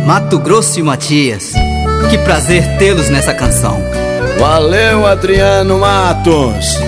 Mato Grosso e Matias, que prazer tê-los nessa canção. Valeu, Adriano Matos.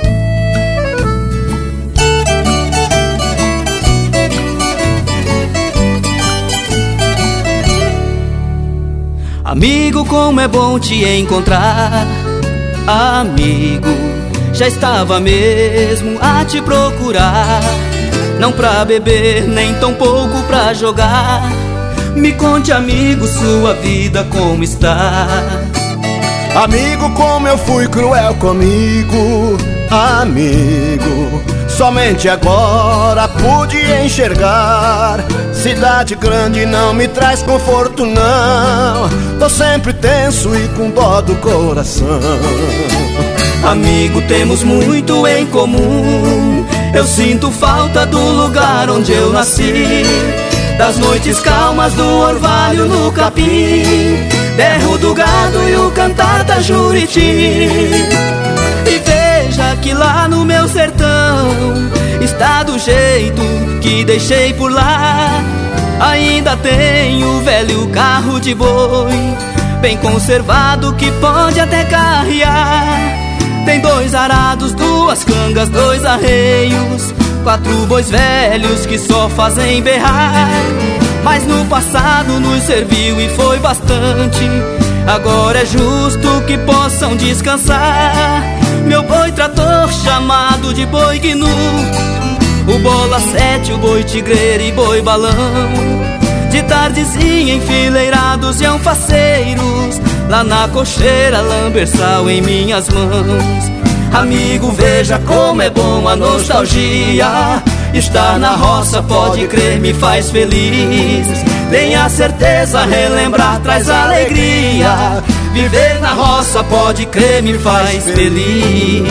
Amigo, como é bom te encontrar. Amigo, já estava mesmo a te procurar. Não pra beber, nem tão pouco pra jogar. Me conte, amigo, sua vida como está. Amigo, como eu fui cruel comigo. Amigo, somente agora pude enxergar. Cidade grande não me traz conforto, não. Tô sempre tenso e com dó do coração. Amigo, temos muito em comum. Eu sinto falta do lugar onde eu nasci, das noites calmas do orvalho no capim, berro do gado e o cantar da Juriti. E veja que lá no meu sertão está do jeito que deixei por lá. Ainda tem o velho carro de boi, bem conservado, que pode até carrear. Tem 2 arados, 2 cangas, 2 arreios, 4 bois velhos que só fazem berrar. Mas no passado nos serviu e foi bastante. Agora é justo que possam descansar. Meu boi trator chamado de boi gnu, o bola 7, o boi tigreiro e boi balão. De tardezinha enfileirados e anfaceiros, lá na cocheira lambersal em minhas mãos. Amigo, veja como é bom a nostalgia. Estar na roça, pode crer, me faz feliz. Tenha certeza, relembrar traz alegria. Viver na roça, pode crer, me faz feliz.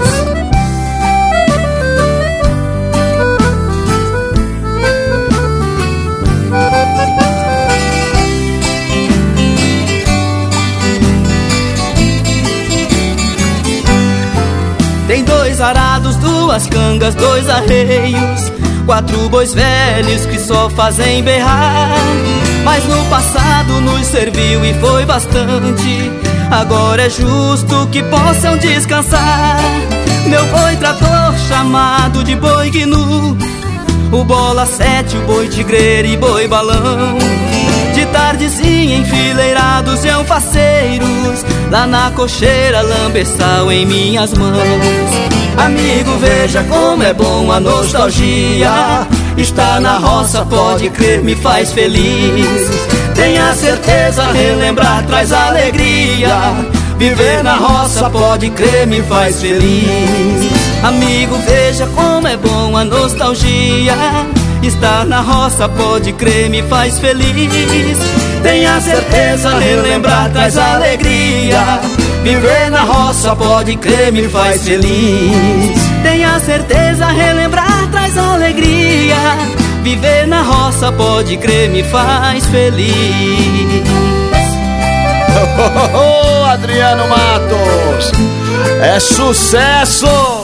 Tem 2 arados, 2 cangas, 2 arreios, 4 bois velhos que só fazem berrar. Mas no passado nos serviu e foi bastante. Agora é justo que possam descansar. Meu boi trator chamado de boi gnu, o bola 7, o boi tigreiro e boi balão. De tardezinha enfileirados e anfaceiros, lá na cocheira lambersal em minhas mãos. Amigo, veja como é bom a nostalgia. Estar na roça, pode crer, me faz feliz. Tenha certeza, relembrar traz alegria. Viver na roça, pode crer, me faz feliz. Amigo, veja como é bom a nostalgia. Estar na roça, pode crer, me faz feliz. Tenha certeza, relembrar traz alegria. Viver na roça, pode crer, me faz feliz. Tenha certeza, relembrar traz alegria. Viver na roça, pode crer, me faz feliz. Adriano Matos, é sucesso!